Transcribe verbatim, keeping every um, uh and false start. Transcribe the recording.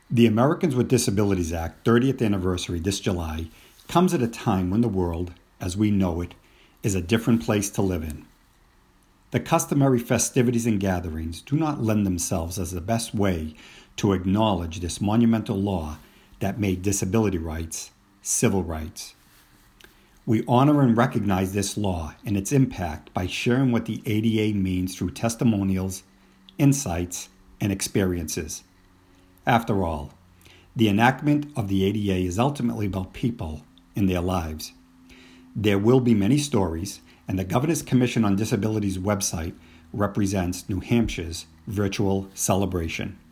The Americans with Disabilities Act thirtieth anniversary this July comes at a time when the world, as we know it, is a different place to live in. The customary festivities and gatherings do not lend themselves as the best way to acknowledge this monumental law that made disability rights civil rights. We honor and recognize this law and its impact by sharing what the A D A means through testimonials, insights, and experiences. After all, the enactment of the A D A is ultimately about people and their lives. There will be many stories, and the Governor's Commission on Disability's website represents New Hampshire's virtual celebration.